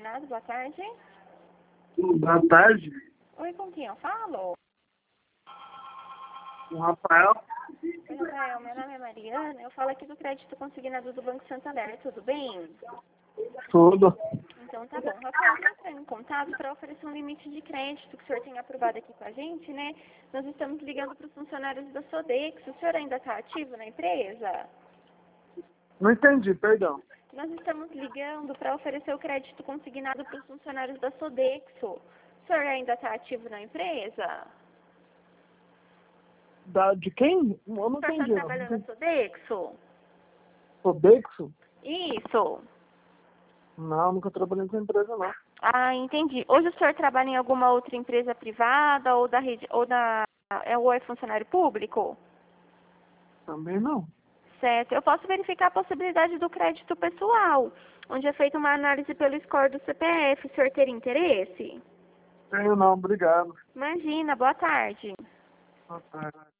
Consignado, boa tarde. Boa tarde, Oi, com quem eu falo? o Rafael. Oi, Rafael, meu nome é Mariana, eu falo aqui do crédito consignado do Banco Santander, tudo bem? Tudo. Então tá bom. Rafael, eu estou em contato para oferecer um limite de crédito que o senhor tem aprovado aqui com a gente, né? Nós estamos ligando para os funcionários da Sodexo. O senhor ainda está ativo na empresa? Não entendi, perdão. Nós estamos ligando para oferecer o crédito consignado para os funcionários da Sodexo. O senhor ainda está ativo na empresa? De quem? Eu não O senhor está entendi. trabalhando na Sodexo? Sodexo? Isso. Não, nunca trabalhei nessa empresa, não. Ah, entendi. Hoje o senhor trabalha em alguma outra empresa privada ou da rede ou é funcionário público? Também não. Certo. Eu posso verificar a possibilidade do crédito pessoal, onde é feita uma análise pelo score do CPF. O senhor teria interesse? Tenho não, obrigado. Imagina. Boa tarde. Boa tarde.